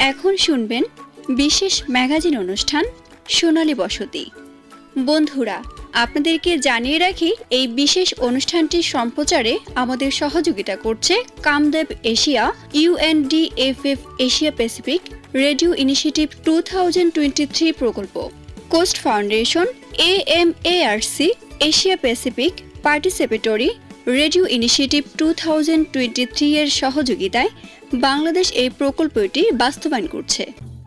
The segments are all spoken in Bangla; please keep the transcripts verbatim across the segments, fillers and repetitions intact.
এখন শুনবেন বিশেষ ম্যাগাজিন অনুষ্ঠান সোনালী বসতি। বন্ধুরা, আপনাদেরকে জানিয়ে রাখি, এই বিশেষ অনুষ্ঠানটির সম্প্রচারে আমাদের সহযোগিতা করছে Kamdev Asia, UNDFF Asia Pacific radio initiative two thousand twenty three প্রকল্প, coast foundation, AMARC Asia Pacific participatory radio initiative two thousand twenty three এর সহযোগিতায় বাংলাদেশ এই প্রকল্পটি বাস্তবায়ন করছে।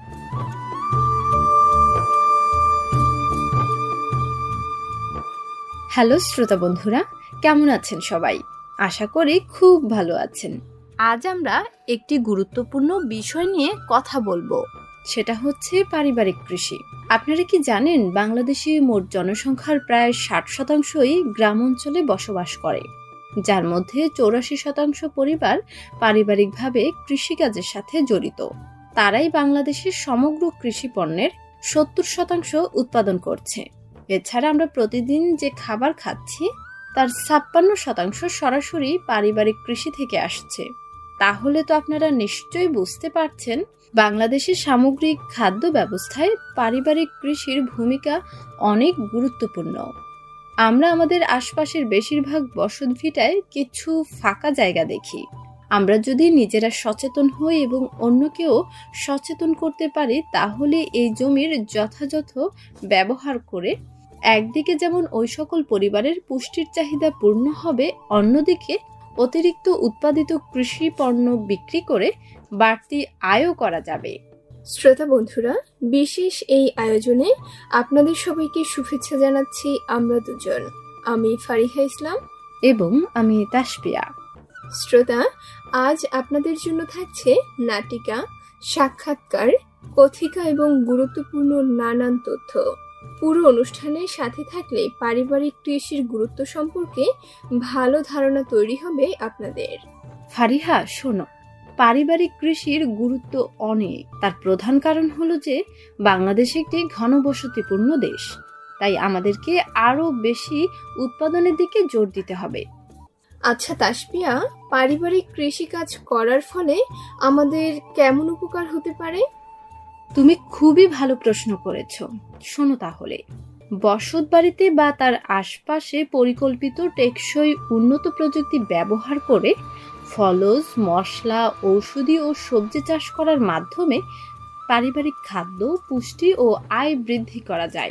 হ্যালো শ্রোতা বন্ধুরা, কেমন আছেন সবাই? আশা করি খুব ভালো আছেন। আজ আমরা একটি গুরুত্বপূর্ণ বিষয় নিয়ে কথা বলবো, সেটা হচ্ছে পারিবারিক কৃষি। আপনারা কি জানেন, বাংলাদেশে মোট জনসংখ্যার প্রায় ষাট শতাংশই গ্রাম অঞ্চলে বসবাস করে, যার মধ্যে চৌরাশি শতাংশ পরিবার পারিবারিকভাবে কৃষিকাজের সাথে জড়িত। তারাই বাংলাদেশের সমগ্র কৃষি পণ্যের সত্তর শতাংশ উৎপাদন করছে। এছাড়া আমরা প্রতিদিন যে খাবার খাচ্ছি তার ছাপ্পান্ন শতাংশ সরাসরি পারিবারিক কৃষি থেকে আসছে। তাহলে তো আপনারা নিশ্চয়ই বুঝতে পারছেন, বাংলাদেশের সামগ্রিক খাদ্য ব্যবস্থায় পারিবারিক কৃষির ভূমিকা অনেক গুরুত্বপূর্ণ। আমরা আমাদের আশপাশের বেশিরভাগ বসতভিটায় কিছু ফাঁকা জায়গা দেখি। আমরা যদি নিজেরা সচেতন হই এবং অন্যকেও সচেতন করতে পারি, তাহলে এই জমির যথাযথ ব্যবহার করে একদিকে যেমন ওই সকল পরিবারের পুষ্টির চাহিদা পূর্ণ হবে, অন্যদিকে অতিরিক্ত উৎপাদিত কৃষি পণ্য বিক্রি করে বাড়তি আয়ও করা যাবে। শ্রোতা বন্ধুরা, বিশেষ এই আয়োজনে আপনাদের সবাইকে শুভেচ্ছা জানাচ্ছি আমরা দুজন। আমি ফারিহা ইসলাম এবং আমি তাসপিয়া। শ্রোতা, আজ আপনাদের জন্য থাকছে নাটিকা, সাক্ষাৎকার, কথিকা এবং গুরুত্বপূর্ণ নানান তথ্য। পুরো অনুষ্ঠানের সাথে থাকলে পারিবারিক কৃষির গুরুত্ব সম্পর্কে ভালো ধারণা তৈরি হবে আপনাদের। ফারিহা, শোনো, পারিবারিক কৃষির গুরুত্ব অনেক। তার প্রধান কারণ হলো যে বাংলাদেশ একটি ঘনবসতিপূর্ণ দেশ, তাই আমাদেরকে আরো বেশি উৎপাদনের দিকে জোর দিতে হবে। আচ্ছা তাসপিয়া, পারিবারিক কৃষি কাজ করার ফলে আমাদের কেমন উপকার হতে পারে? তুমি খুবই ভালো প্রশ্ন করেছ। শোনো তাহলে, বসত বাড়িতে বা তার আশপাশে পরিকল্পিত টেকসই উন্নত প্রযুক্তি ব্যবহার করে ফলজ, মশলা, ঔষধি ও সবজি চাষ করার মাধ্যমে পারিবারিক খাদ্য, পুষ্টি ও আয় বৃদ্ধি করা যায়।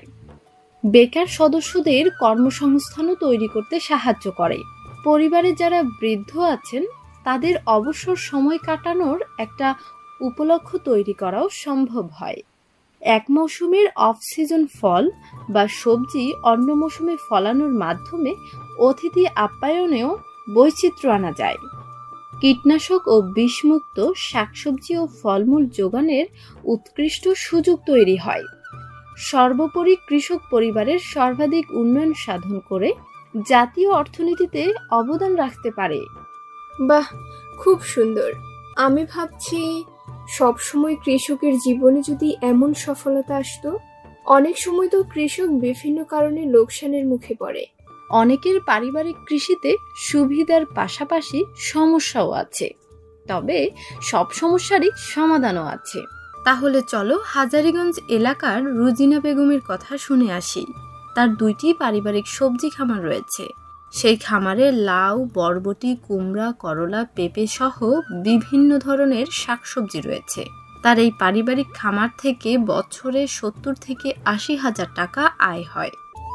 বেকার সদস্যদের কর্মসংস্থানও তৈরি করতে সাহায্য করে। পরিবারে যারা বৃদ্ধ আছেন তাদের অবসর সময় কাটানোর একটা উপলক্ষ তৈরি করাও সম্ভব হয়। এক মৌসুমের অফ সিজন ফল বা সবজি অন্য মৌসুমে ফলানোর মাধ্যমে অতিথি আপ্যায়নেও বৈচিত্র্য আনা যায়। কীটনাশক ও বিষমুক্ত শাকসবজি ও ফলমূল যোগানের উৎকৃষ্ট সুযোগ তৈরি হয়। সর্বোপরি কৃষক পরিবারের সর্বাধিক উন্নয়ন সাধন করে জাতীয় অর্থনীতিতে অবদান রাখতে পারে। বাহ, খুব সুন্দর। আমি ভাবছি সবসময় কৃষকের জীবনে যদি এমন সফলতা আসতো। অনেক সময় তো কৃষক বিভিন্ন কারণে লোকসানের মুখে পড়ে। অনেকের পারিবারিক কৃষিতে সুবিধার পাশাপাশি সমস্যাও আছে, তবে সব সমস্যারই সমাধানও আছে। তাহলে চলো হাজারীগঞ্জ এলাকার রুজিনা বেগমের কথা শুনে আসি। তার দুইটি পারিবারিক সবজি খামার রয়েছে। সেই খামারে লাউ, বরবটি, কুমড়া, করলা, পেঁপে সহ বিভিন্ন ধরনের শাকসবজি রয়েছে। তার এই পারিবারিক খামার থেকে বছরে সত্তর থেকে আশি হাজার টাকা আয় হয়।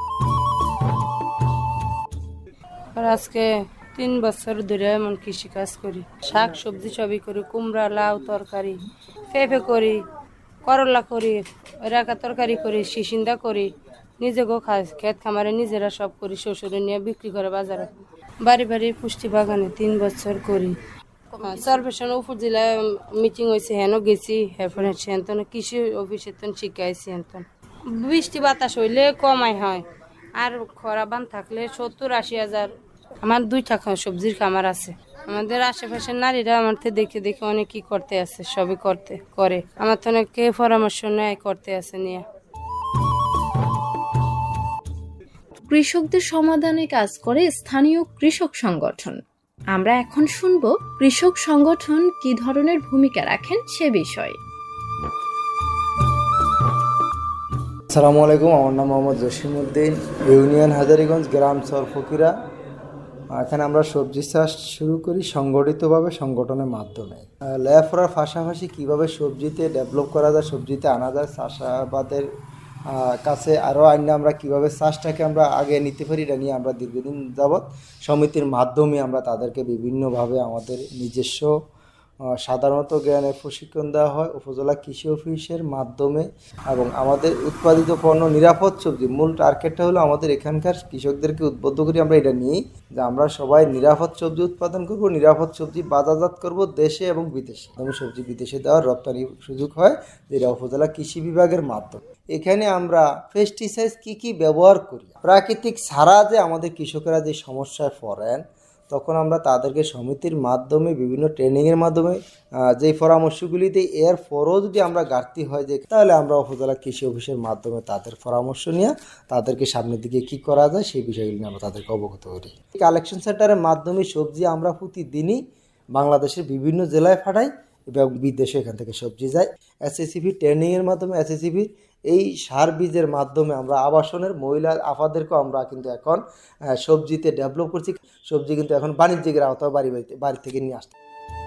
আজকে তিন বছর ধরে এমন কৃষি কাজ করি, শাক সবজি সবই করি, কুমড়া, লাউ তরকারি, পেঁপে করি, করলা করি, রাখা তরকারি করি, সিসিন্দা করি, নিজেকেও খাই, ক্ষেত খামারে নিজেরা সব করি, শ্বশুরে নিয়ে বিক্রি করে বাজারে। বাড়ি বাড়ি পুষ্টি বাগানে তিন বছর করি। সর্বেশন উপজেলায় মিটিং হয়েছে, হেন গেছি, এরপরে সেন্তন কৃষি অফিসের তন শিখাইছি। হেন্তন বৃষ্টি বাতাস হইলে কমাই হয়, আর খরা বান থাকলে সত্তর আশি হাজার। আমার দুইটা সবজির খামার আছে। আমাদের আশেপাশের নারীরা আমার থেকে দেখে দেখে অনেক কি করতে আছে, সবই করতে করে। আমার তো অনেকে পরামর্শ নেয়, করতে আছে নিয়ে। কৃষকদের সমাধানে কাজ করে স্থানীয় কৃষক সংগঠন। আমরা এখন শুনবো কৃষক সংগঠন কি ধরনের ভূমিকা রাখেন সে বিষয়ে। আসসালামু আলাইকুম, আমার নাম মোহাম্মদ জসিমউদ্দিন, ইউনিয়ন হাজারীগঞ্জ, গ্রাম চরফকিরা। এখানে আমরা সবজি চাষ শুরু করি সংগঠিতভাবে, সংগঠনের মাধ্যমে। লেখাপড়ার পাশাপাশি কীভাবে সবজিতে ডেভেলপ করা যায়, সবজিতে আনা যায়, চাষাবাদের কাছে আরও আইনে আমরা কীভাবে চাষটাকে আমরা আগে নিতে পারি, এটা নিয়ে আমরা দীর্ঘদিন যাবৎ সমিতির মাধ্যমে আমরা তাদেরকে বিভিন্নভাবে আমাদের নিজস্ব সাধারণত জ্ঞানের প্রশিক্ষণ দেওয়া হয় উপজেলা কৃষি অফিসের মাধ্যমে। এবং আমাদের উৎপাদিত পণ্য নিরাপদ সবজি, মূল টার্গেটটা হলো আমাদের এখানকার কৃষকদেরকে উদ্বুদ্ধ করি আমরা এটা নিয়েই যে আমরা সবাই নিরাপদ সবজি উৎপাদন করব, নিরাপদ সবজি বাজারজাত করব দেশে এবং বিদেশে। এবং সবজি বিদেশে দেওয়ার রপ্তানি সুযোগ হয় যেটা উপজেলা কৃষি বিভাগের মাধ্যমে। এখানে আমরা পেস্টিসাইড কী কী ব্যবহার করি, প্রাকৃতিক ছাড়া যে আমাদের কৃষকেরা যে সমস্যায় পড়েন, তখন আমরা তাদেরকে সমিতির মাধ্যমে বিভিন্ন ট্রেনিংয়ের মাধ্যমে যেই পরামর্শগুলি দিই, এর পরও যদি আমরা ঘাটতি হয় যে তাহলে আমরা উপজেলা কৃষি অফিসের মাধ্যমে তাদের পরামর্শ নিয়ে তাদেরকে সামনের দিকে কী করা যায় সেই বিষয়গুলি নিয়ে আমরা তাদেরকে অবগত করি। কালেকশন সেন্টারের মাধ্যমে সবজি আমরা প্রতিদিনই বাংলাদেশের বিভিন্ন জেলায় পাঠাই এবং বিদেশে এখান থেকে সবজি যায়। এসএসসিপি ট্রেনিংয়ের মাধ্যমে এসএসসিপির এই সার বীজের মাধ্যমে আমরা আবাসনের মহিলা আপাদেরকেও আমরা কিন্তু এখন সবজিতে ডেভেলপ করছি। সবজি কিন্তু এখন বাণিজ্যিকের আওতায় বাড়ি বাড়িতে বাড়ি থেকে নিয়ে আসতে।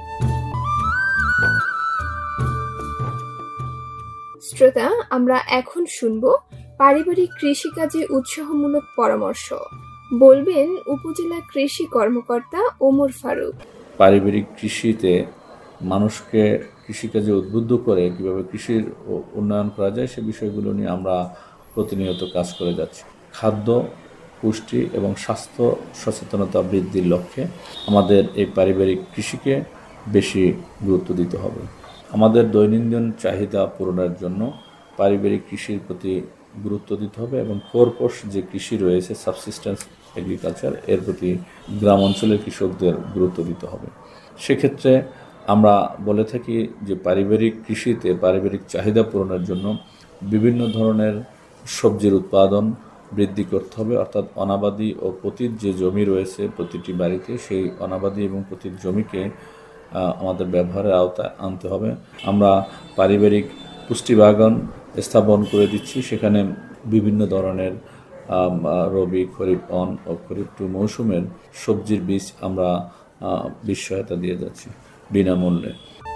শ্রোতা, আমরা এখন শুনবো পারিবারিক কৃষিকাজে উৎসাহমূলক পরামর্শ। বলবেন উপজেলা কৃষি কর্মকর্তা ওমর ফারুক। পারিবারিক কৃষিতে মানুষকে কৃষিকাজে উদ্বুদ্ধ করে কিভাবে কৃষির উন্নয়ন করা যায় সে বিষয়গুলো নিয়ে আমরা প্রতিনিয়ত কাজ করে যাচ্ছি। খাদ্য, পুষ্টি এবং স্বাস্থ্য সচেতনতা বৃদ্ধির লক্ষ্যে আমাদের এই পারিবারিক কৃষিকে বেশি গুরুত্ব দিতে হবে। আমাদের দৈনন্দিন চাহিদা পূরণের জন্য পারিবারিক কৃষির প্রতি গুরুত্ব দিতে হবে এবং খোরপোশ যে কৃষি রয়েছে সাবসিস্টেন্স এগ্রিকালচার, এর প্রতি গ্রাম অঞ্চলের কৃষকদের গুরুত্ব দিতে হবে। সেক্ষেত্রে আমরা বলে থাকি যে পারিবারিক কৃষিতে পারিবারিক চাহিদা পূরণের জন্য বিভিন্ন ধরনের সবজির উৎপাদন বৃদ্ধি করতে হবে, অর্থাৎ অনাবাদি ও পতিত যে জমি রয়েছে প্রতিটি বাড়িতে, সেই অনাবাদি এবং পতিত জমিকে আমাদের ব্যবহারের আওতায় আনতে হবে। আমরা পারিবারিক পুষ্টি বাগান স্থাপন করে দিচ্ছি, সেখানে বিভিন্ন ধরনের রবি, খরিফ অন ও খরিফ টু মৌসুমের সবজির বীজ আমরা বীজ সহায়তা দিয়ে যাচ্ছি বিনামূল্যে।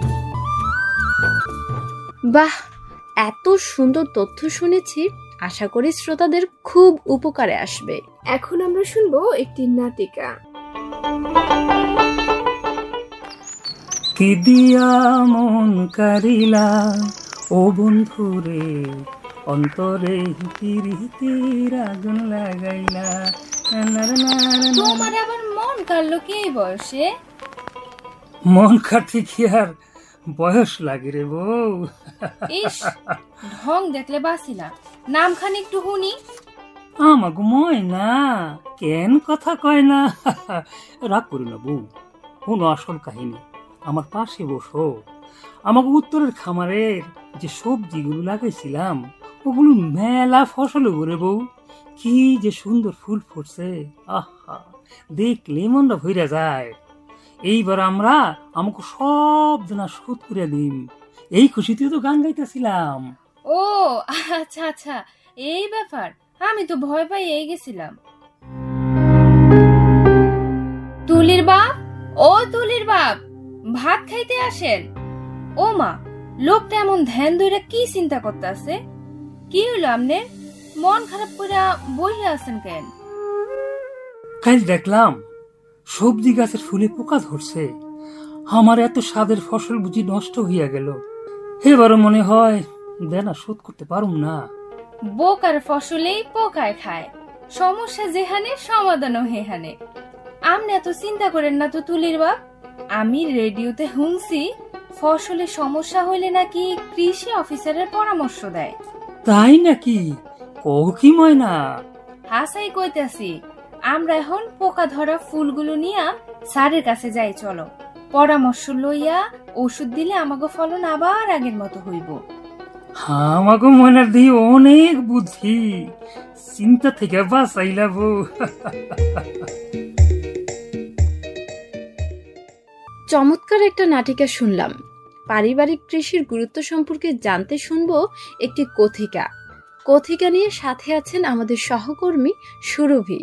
বাহ, এত সুন্দর তথ্য শুনেছি, আশা করি শ্রোতাদের খুব উপকারে আসবে। এখন আমরা শুনবো একটি নাটিকা। কি দিয়া মন কারিলা ও বন্ধুরে, অন্তরে হিতির আগুন লাগাইলা। তোমার আবার মন কাড়লো কি বয়সে? মন কাটতে কি আর বয়স লাগে রে বউ? ইস, ঢং দেখলে বাসি না, নাম খানি একটু শুনি। আমাকে ময় না কেন কথা কয় না? রাগ করি না বউ, কোনো আসল কাহিনী। আমার পাশে বসো। আমাকে উত্তরের খামারের যে সবজিগুলো লাগাইছিলাম ওগুলো মেলা ফসল করে বউ, কি যে সুন্দর ফুল ফুটছে, আহা দেখলে মনটা ভইরা যায়। এইবার আমরা আমাকে সব জানা শোধ করে দিম, এই খুশিতে তো গান গাইতেছিলাম। ও আচ্ছা আচ্ছা, এই ব্যাপার, আমি তো ভয় পাই এই গেছিলাম। তুলির বাপ, ও তুলির বাপ, ভাত খাইতে আসেন। ও মা, লোকটা এমন ধ্যান ধরে কি চিন্তা করতে আছে? কি হলো আমনে? মন খারাপ করে বইয়া আছেন কেন? কাল দেখলাম সবজি গাছের ফুলে পোকা ধরছে, আমার এত স্বাদের ফসল বুঝি নষ্ট হইয়া গেল। এবারও মনে হয় দেনা শোধ করতে পারুম না। বোকার ফসলেই পোকায় খায়, সমস্যা যেখানে সমাধানও হেহানে। আমনে এত চিন্তা করেন না তো তুলির বাপ। আমি রেডিওতে শুনছি ফসলের সমস্যা হইলে নাকি কৃষি অফিসারের পরামর্শ দেয়। তাই নাকি? ও কি ময়না? হাসাই কইতাছি, আমরা এখন পোকা ধরা ফুলগুলো নিয়ে স্যারের কাছে যাই, চলো। পরামর্শ লইয়া ওষুধ দিলে আমাকে ফলন আবার আগের মতো হইব। আমাকে ময়নার দিয়ে অনেক বুদ্ধি, চিন্তা থেকে বাঁচাইলা বউ। চমৎকার একটা নাটিকা শুনলাম। পারিবারিক কৃষির গুরুত্ব সম্পর্কে জানতে শুনবো একটি কথিকা। কথিকা নিয়ে সাথে আছেন আমাদের সহকর্মী সুরভি।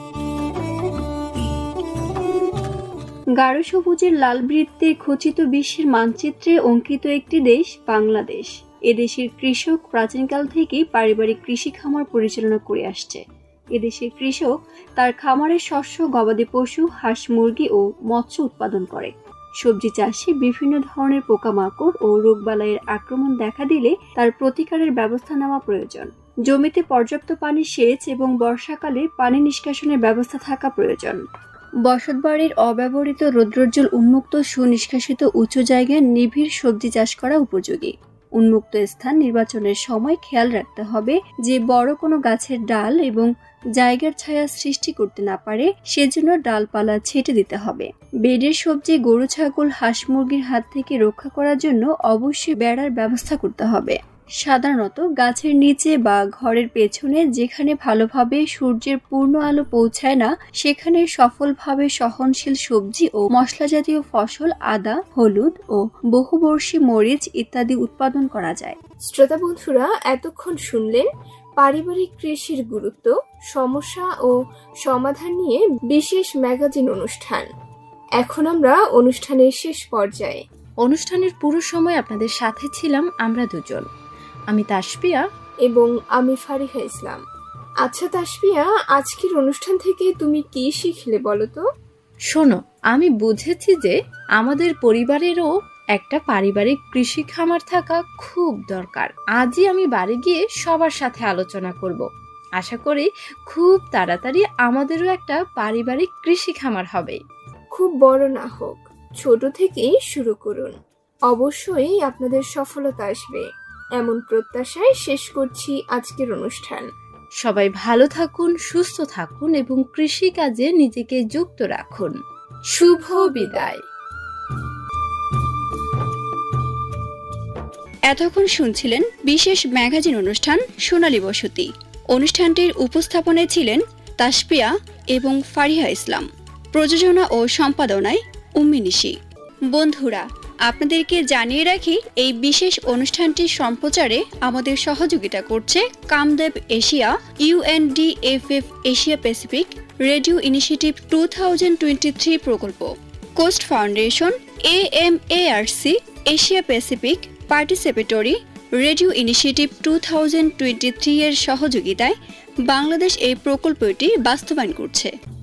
গাঢ় সবুজের লাল বৃত্তে খচিত বিশ্বের মানচিত্রে অঙ্কিত একটি দেশ বাংলাদেশ। এদেশের কৃষক প্রাচীনকাল থেকেই পারিবারিক কৃষি খামার পরিচালনা করে আসছে। এদেশের কৃষক তার খামারের শস্য, গবাদি পশু, হাঁস, মুরগি ও মৎস্য উৎপাদন করে। সবজি চাষে বিভিন্ন ধরনের পোকামাকড় ও রোগবালাইয়ের আক্রমণ দেখা দিলে তার প্রতিকারের ব্যবস্থা নেওয়া প্রয়োজন। জমিতে পর্যাপ্ত পানি সেচ এবং বর্ষাকালে পানি নিষ্কাশনের ব্যবস্থা থাকা প্রয়োজন। বসতবাড়ির অব্যবহৃত রৌদ্রোজ্জ্বল উন্মুক্ত সুনিষ্কাশিত উঁচু জায়গায় নিবিড় সবজি চাষ করা উপযোগী। উন্মুক্ত স্থান নির্বাচনের সময় খেয়াল রাখতে হবে যে বড় কোনো গাছের ডাল এবং জায়গার ছায়া সৃষ্টি করতে না পারে, সেজন্য ডালপালা ছেটে দিতে হবে। বেডের সবজি গরু, ছাগল, হাঁস, মুরগির হাত থেকে রক্ষা করার জন্য অবশ্যই বেড়ার ব্যবস্থা করতে হবে। সাধারণত গাছের নিচে বা ঘরের পেছনে যেখানে ভালোভাবে সূর্যের পূর্ণ আলো পৌঁছায় না, সেখানে সফলভাবে সহনশীল সবজি ও মশলা জাতীয় ফসল, আদা, হলুদ ও বহুবর্ষী মরিচ ইত্যাদি উৎপাদন করা যায়। শ্রোতা বন্ধুরা, এতক্ষণ শুনলেন পারিবারিক কৃষির গুরুত্ব, সমস্যা ও সমাধান নিয়ে বিশেষ ম্যাগাজিন অনুষ্ঠান। এখন আমরা অনুষ্ঠানের শেষ পর্যায়ে। অনুষ্ঠানের পুরো সময় আপনাদের সাথে ছিলাম আমরা দুজন, আমি তাসপিয়া এবং আমি ফারিহা ইসলাম। আচ্ছা তাসপিয়া, আজকের অনুষ্ঠান থেকে তুমি কি শিখলে বলো তো? শোনো, আমি বুঝেছি যে আমাদের পরিবারেরও একটা পারিবারিক কৃষি খামার থাকা খুব দরকার। আজই আমি বাড়ি গিয়ে সবার সাথে আলোচনা করব। আশা করি খুব তাড়াতাড়ি আমাদেরও একটা পারিবারিক কৃষি খামার হবে। খুব বড় না হোক, ছোট থেকেই শুরু করুন, অবশ্যই আপনাদের সফলতা আসবে, এমন প্রত্যাশায় শেষ করছি আজকের অনুষ্ঠান। সবাই ভালো থাকুন, সুস্থ থাকুন এবং কৃষি কাজে নিজেকে যুক্ত রাখুন। শুভ বিদায়। এতক্ষণ শুনছিলেন বিশেষ ম্যাগাজিন অনুষ্ঠান সোনালী বসতি। অনুষ্ঠানটির উপস্থাপনায় ছিলেন তাসপিয়া এবং ফারিহা ইসলাম। প্রযোজনা ও সম্পাদনায় উম্মি নিশি। বন্ধুরা, আপনাদেরকে জানিয়ে রাখি, এই বিশেষ অনুষ্ঠানটির সম্প্রচারে আমাদের সহযোগিতা করছে Kamdev Asia, UNDFF Asia Pacific radio initiative two thousand twenty three প্রকল্প, coast foundation, AMARC Asia Pacific participatory radio initiative two thousand twenty three এর সহযোগিতায় বাংলাদেশ এই প্রকল্পটি বাস্তবায়ন করছে।